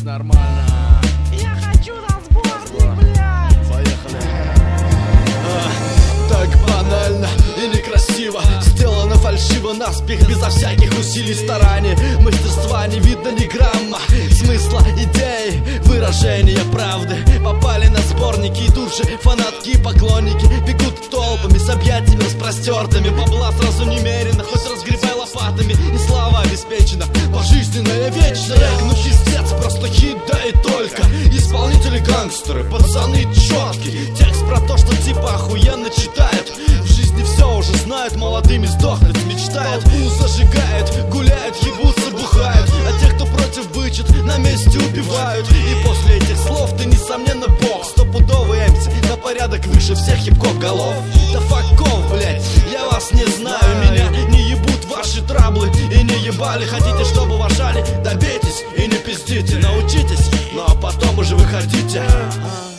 нормально. Я хочу на сборник, блядь. Поехали. Так банально и некрасиво, сделано фальшиво, наспех, безо всяких усилий, стараний. Мастерства не видно ни грамма, смысла, идей, выражения правды. Попали на сборники, и тут же фанатки и поклонники бегут толпами с объятиями распростертыми. Бабла сразу немерено, хоть разгребай лопатами. И слава обеспечена, пожизненная, вечная. Ну пиздец, просто хит, да и только. Исполнители гангстеры, пацаны четкие. Текст про то, что типа охуенно читают. В жизни все уже знают, молодыми сдохнуть мечтают. Зажигает, гуляют, ебутся, бухают. А тех, кто против бычит, на месте убивают. И после этих слов ты несомненно бог. Стопудовый эмси, на порядок выше всех хип-хоп голов. Да факов, блять, я вас не знаю. Меня не ебут ваши траблы и не ебали. Хотите, чтобы уважали? Добейтесь и не пиздите. Научитесь, ну а потом уже выходите.